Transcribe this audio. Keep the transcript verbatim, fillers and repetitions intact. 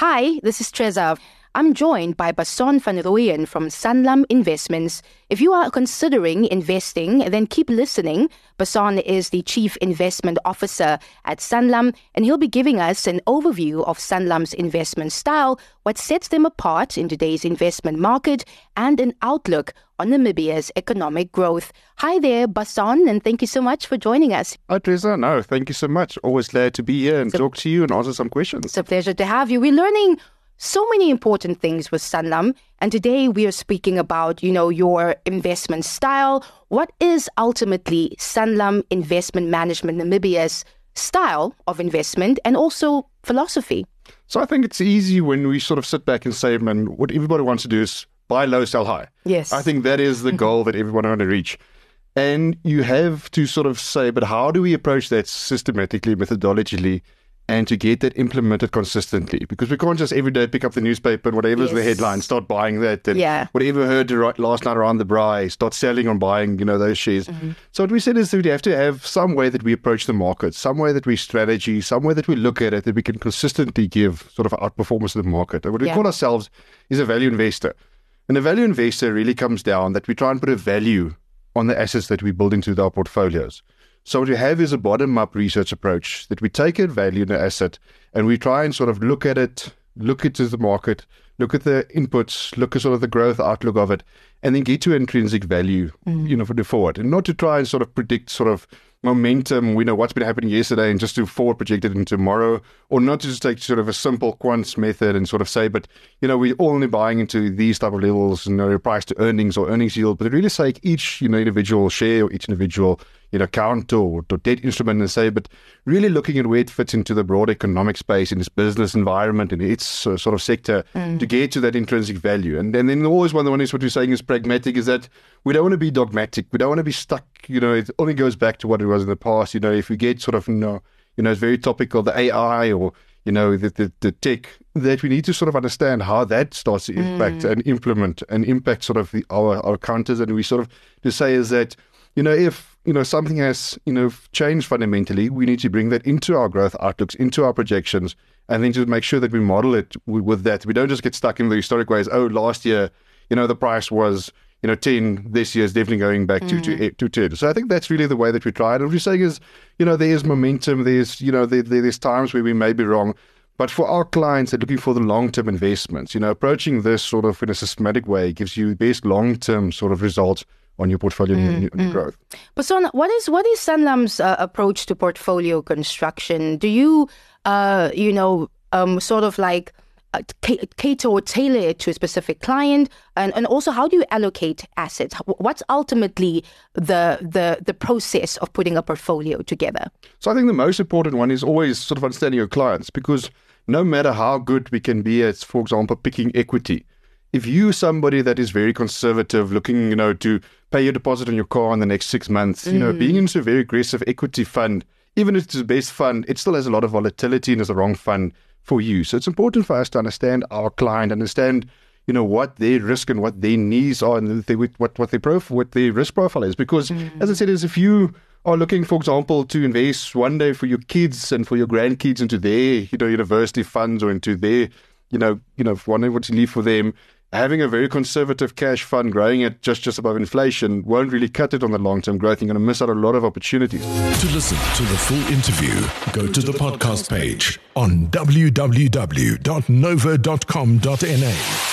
Hi, this is Treza. I'm joined by Basson van Rooyen from Sanlam Investments. If you are considering investing, then keep listening. Basson is the Chief Investment Officer at Sanlam, and he'll be giving us an overview of Sanlam's investment style, what sets them apart in today's investment market, and an outlook on Namibia's economic growth. Hi there, Basson, and thank you so much for joining us. Hi, Teresa. No, thank you so much. Always glad to be here and it's talk a, to you and answer some questions. It's a pleasure to have you. We're learning so many important things with Sanlam, and today we are speaking about, you know, your investment style. What is ultimately Sanlam Investment Management Namibia's style of investment and also philosophy? So I think it's easy when we sort of sit back and say, man, what everybody wants to do is buy low, sell high. Yes. I think that is the goal that everyone wants to reach. And you have to sort of say, but how do we approach that systematically, methodologically, and to get that implemented consistently? Because we can't just every day pick up the newspaper and whatever's yes. the headline, start buying that. And yeah. whatever heard last night around the braai, start selling or buying, you know, those shares. Mm-hmm. So what we said is that we have to have some way that we approach the market, some way that we strategy, some way that we look at it, that we can consistently give sort of outperformance to the market. And what we yeah. call ourselves is a value investor. And a value investor really comes down that we try and put a value on the assets that we build into our portfolios. So what we have is a bottom-up research approach that we take a value in the asset and we try and sort of look at it, look into the market, look at the inputs, look at sort of the growth outlook of it, and then get to intrinsic value, mm. you know, for the forward. And not to try and sort of predict sort of momentum, we know what's been happening yesterday and just to forward project it into tomorrow, or not to just take sort of a simple quants method and sort of say, but, you know, we're only buying into these type of levels, you know, price to earnings or earnings yield, but really say each, you know, individual share or each individual, you know, account or, or debt instrument and say, but really looking at where it fits into the broad economic space in its business environment and its uh, sort of sector mm. to get to that intrinsic value. And, and then always one of the ones what we're saying is pragmatic, is that we don't want to be dogmatic. We don't want to be stuck, you know, it only goes back to what it was in the past. You know, if we get sort of, you know, you know it's very topical, the A I or, you know, the, the, the tech, that we need to sort of understand how that starts to impact mm. and implement and impact sort of the, our, our counters. And we sort of to say is that, you know, if, you know, something has, you know, changed fundamentally, we need to bring that into our growth outlooks, into our projections, and then just make sure that we model it with, with that. We don't just get stuck in the historic ways. Oh, last year, you know, the price was, you know, ten. This year is definitely going back to, mm. to, to ten. So I think that's really the way that we try it. And what we're saying is, you know, there's momentum. There's, you know, there, there's times where we may be wrong. But for our clients that are looking for the long-term investments, you know, approaching this sort of in a systematic way gives you the best long-term sort of results on your portfolio mm, and your, mm. your growth. Basson, what is what is Sanlam's uh, approach to portfolio construction? Do you, uh, you know, um, sort of like uh, cater or tailor it to a specific client, and, and also how do you allocate assets? What's ultimately the the the process of putting a portfolio together? So I think the most important one is always sort of understanding your clients, because no matter how good we can be at, for example, picking equity, if you're somebody that is very conservative, looking, you know, to pay your deposit on your car in the next six months, you mm. know, being into a very aggressive equity fund, even if it's the best fund, it still has a lot of volatility and is the wrong fund for you. So it's important for us to understand our client, understand, you know, what their risk and what their needs are and they, what, what, their prof, what their risk profile is. Because, mm. as I said, is if you are looking, for example, to invest one day for your kids and for your grandkids into their, you know, university funds or into their, you know, you know, one day what to leave for them, having a very conservative cash fund growing at just, just above inflation won't really cut it on the long-term growth. You're going to miss out a lot of opportunities. To listen to the full interview, go to the podcast page on w w w dot nova dot com dot n a.